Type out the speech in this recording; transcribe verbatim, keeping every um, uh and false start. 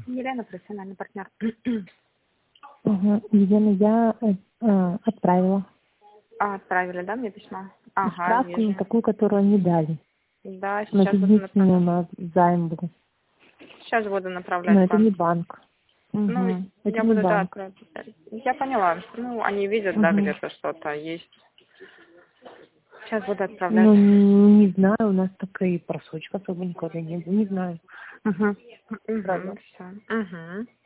Елена, профессиональный партнер. Угу. Елена, я э, отправила. А, отправили, да, мне письмо? Ага, справку, вижу. такую, которую они дали. Да, Но сейчас это буду единственный у направлять. нас займ был. Сейчас буду направлять Но в это банк. не банк. Ну, Угу. Это я не буду, да, банк. отправлять. Я поняла. Ну, они видят, да, Угу. где-то что-то есть. Сейчас буду отправлять. Ну, не, не знаю, у нас такая просрочка особо никогда не было. Не знаю. Угу. Угу, Правда. все. Угу.